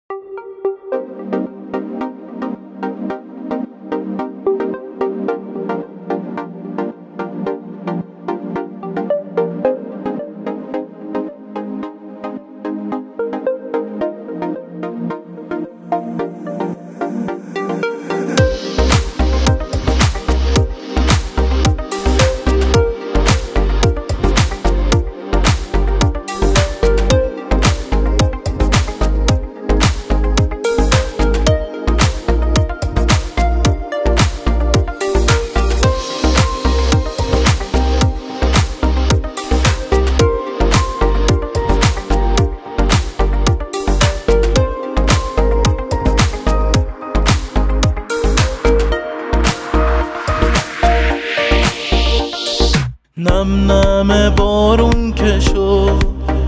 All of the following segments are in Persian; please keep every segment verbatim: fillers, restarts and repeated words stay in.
نم نم بارون که شد،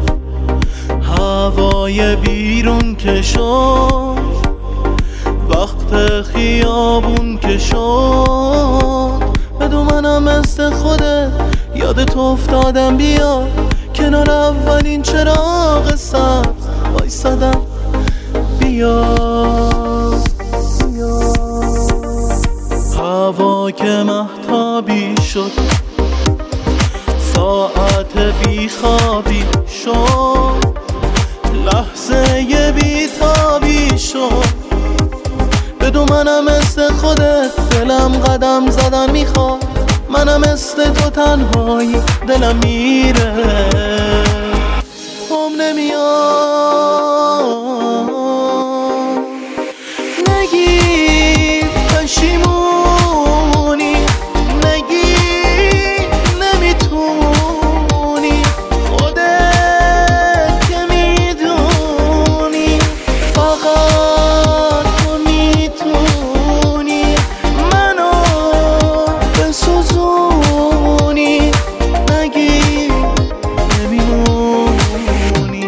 هوای بیرون که شد، وقت خیابون که شد، بدون منم مثل خودت یادت افتادم. بیا کنار اولین چراغ سبز وایسادم. بیا هوا که مهتابی شد، ساعت بیخوابی شد، لحظه بیتابی شد، بدون منم مثل خودت دلم قدم زدن میخواد. منم مثل تو تنهایی دلم میره، هم نمیاد. نگی پشیمونی، نگی نمیتونی، خودت که میدونی، فقط تو میتونی منو بسوزونی. نگی نمیمونی.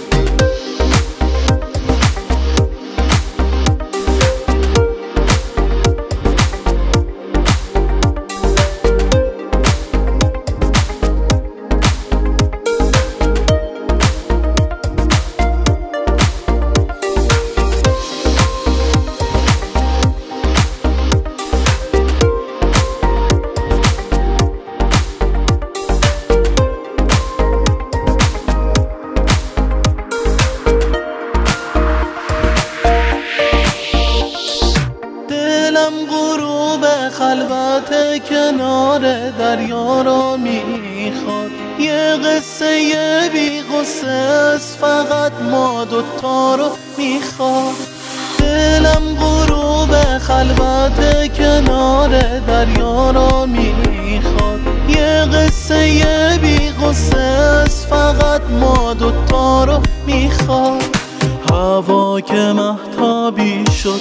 دلم غروب خلوت کنار دریا رو میخواد، یه قصه بی قصه است فقط ما دوتا رو میخواد. دلم غروب خلوت کنار دریا رو میخواد، یه قصه بی قصه است فقط ما دوتا رو میخواد. هوا که مهتابی شد،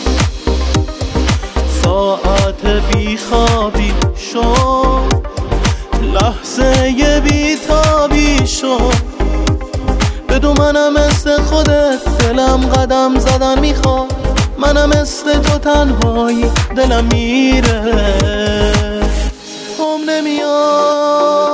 ساعت بیخوابی شد، لحظه بیتابی شد، بدون منم مثل خودت دلم قدم زدن میخواد. منم مثل تو تنهایی دلم میره، هم نمیاد.